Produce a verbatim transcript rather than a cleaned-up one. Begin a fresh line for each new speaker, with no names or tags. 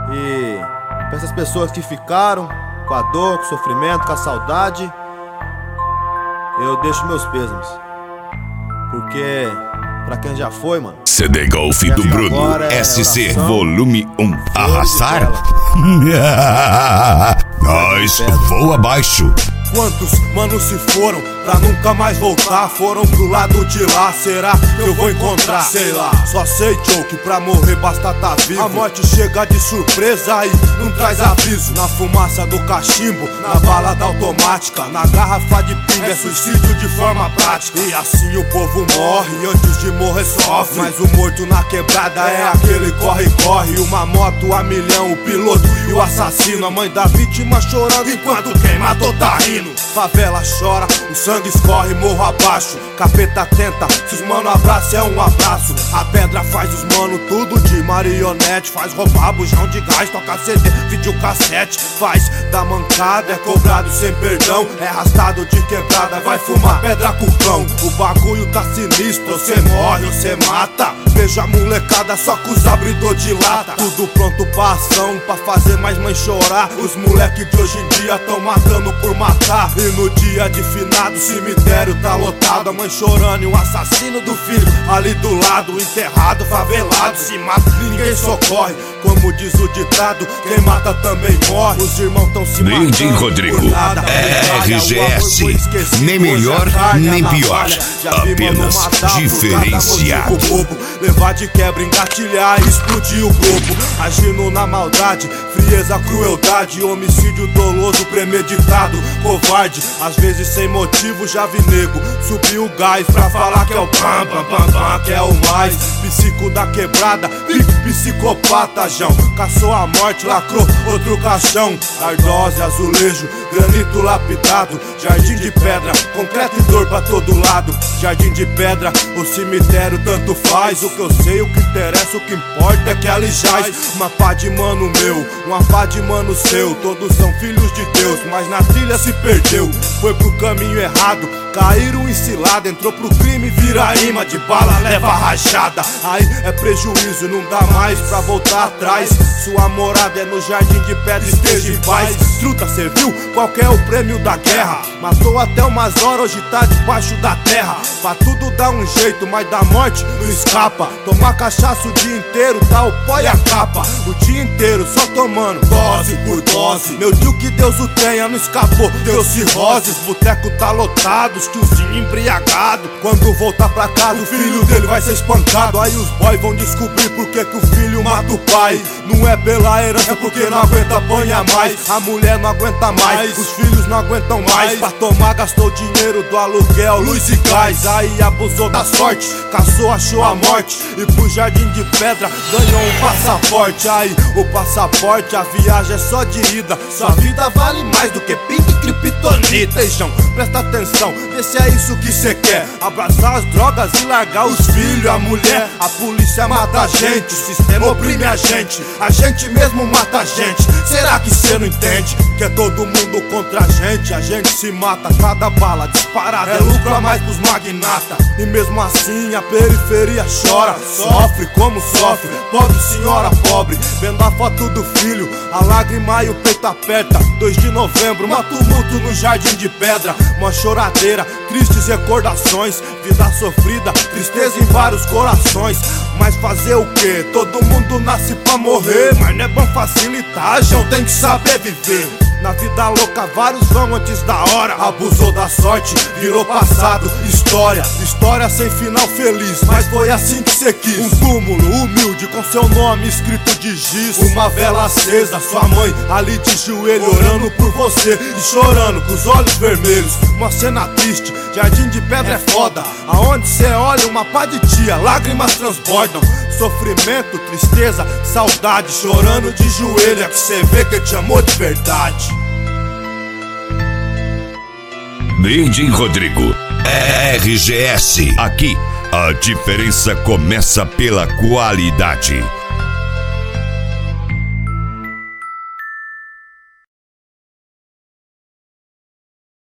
E pra essas pessoas que ficaram com a dor, com o sofrimento, com a saudade, eu deixo meus pêsames. Porque pra quem já foi, mano,
C D Golf do Bruno,
é
S C
oração,
volume um. Arrasar? Nós voa abaixo.
Quantos manos se foram pra nunca mais voltar? Foram pro lado de lá, será que eu vou encontrar? Sei lá, só sei, Joe, que pra morrer basta tá vivo. A morte chega de surpresa e não traz aviso. Na fumaça do cachimbo, na balada automática, na garrafa de pinga, é suicídio de forma prática. E assim o povo morre, antes de morrer sofre. Mas o morto na quebrada é aquele corre-corre. Uma moto a milhão, o piloto e o assassino. A mãe da vítima chorando enquanto quem matou tá rindo. Favela chora, o sangue escorre morro abaixo. Capeta tenta, se os mano abraça é um abraço. A pedra faz os mano tudo de marionete. Faz roubar bujão de gás, toca C D, videocassete. Faz da mancada, é cobrado sem perdão. É arrastado de quebrada, vai fumar pedra com cão. O bagulho tá sinistro, cê morre ou cê mata. Vejo a molecada só com os abridor de lata. Tudo pronto pra ação, pra fazer mais mãe chorar. Os moleque de hoje em dia tão matando por matar. E no dia de finado o cemitério tá lotado. A mãe chorando e o assassino do filho ali do lado. Enterrado, favelado, se mata, ninguém socorre. Como diz o ditado, quem mata também morre. Os irmãos tão se matando
Lindy Rodrigo, R G S, nem melhor nem pior, apenas diferenciado.
Levar de quebra, engatilhar e explodir o globo. Agindo na maldade, frieza, crueldade. Homicídio doloso, premeditado, covarde. Às vezes sem motivo já vi nego subir o gás pra falar que é o pam, pam, pam, pam, que é o mais. Psico da quebrada, psicopata, Jão. Caçou a morte, lacrou outro caixão. Ardose, azulejo, granito lapidado. Jardim de pedra, concreto e dor pra todo lado. Jardim de pedra, o cemitério tanto faz. O que eu sei, o que interessa, o que importa é que ali jaz uma pá de mano meu, uma pá de mano seu. Todos são filhos de Deus, mas na trilha se perdeu. Foi pro caminho errado, caíram em cilada. Entrou pro crime, vira imã de bala, leva rajada. Aí é prejuízo, não dá mais pra voltar atrás. Sua morada é no jardim de pedra, esteja em paz. Truta, cê viu qual que é o prêmio da guerra? Matou até o Mazor, hoje tá debaixo da terra. Pra tudo dá um jeito, mas da morte não escapa. Tomar cachaça o dia inteiro, tá o pó e a capa. O dia inteiro só tomando, dose por dose. Meu Deus, que Deus o tenha, não escapou, deu cirroses. Boteco tá lotado, os tiozinho embriagado. Quando voltar pra casa, o filho dele vai ser espancado. Aí os boys vão descobrir por que que o filho mata o pai. Não é pela herança, é porque não aguenta apanhar mais. A mulher não aguenta mais, os filhos não aguentam mais. Pra tomar gastou dinheiro do aluguel, luz e gás. Aí abusou da sorte, caçou, achou a morte. E pro jardim de pedra ganhou um passaporte. Aí o passaporte, a viagem é só de ida. Sua vida vale mais do que pique e criptonita. João, presta atenção, vê se é isso que cê quer. Abraçar as drogas e largar os filhos, a mulher. A polícia mata a gente, o sistema oprime a gente. A gente mesmo mata a gente. Será que cê não entende? Que é todo mundo contra a gente. A gente se mata, cada bala disparada é lucro a mais pros magnata. E mesmo assim a periferia chora, sofre como sofre, pobre senhora pobre. Vendo a foto do filho, a lágrima e o peito aperta. dois de novembro, uma tumulto no jardim de pedra. Uma choradeira, tristes recordações. Vida sofrida, tristeza em vários corações. Mas fazer o quê? Todo mundo nasce pra morrer, mas não é bom facilitar, João tem que saber viver. Na vida louca vários vão antes da hora. Abusou da sorte, virou passado, história. História sem final feliz, mas foi assim que cê quis. Um túmulo humilde com seu nome escrito de giz. Uma vela acesa, sua mãe ali de joelho orando por você e chorando com os olhos vermelhos. Uma cena triste, jardim de pedra é foda. Aonde cê olha uma pá de tia, lágrimas transbordam. Sofrimento, tristeza, saudade, chorando de joelho. É que cê vê que te amou de verdade.
Lindy Rodrigo, R G S. Aqui a diferença começa pela qualidade.